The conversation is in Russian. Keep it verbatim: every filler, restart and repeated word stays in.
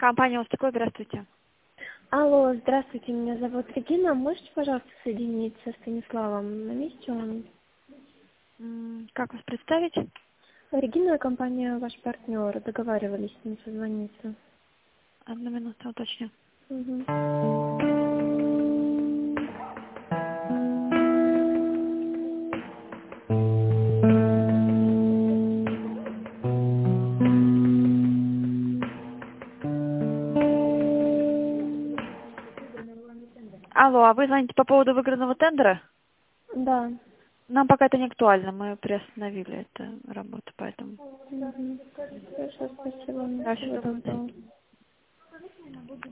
Компания «Устакой», здравствуйте. Алло, здравствуйте, меня зовут Регина. Можете, пожалуйста, соединить со Станиславом? На месте он? М, Как вас представить? Регина, компания «Ваш партнер». Договаривались с ним созвониться. Одну минуту, уточню. Мгм. Алло, а вы звоните по поводу выигранного тендера? Да. Нам пока это не актуально, мы приостановили эту работу, поэтому... Мгм. Хорошо, спасибо. Да, Всего всего доброго. доброго.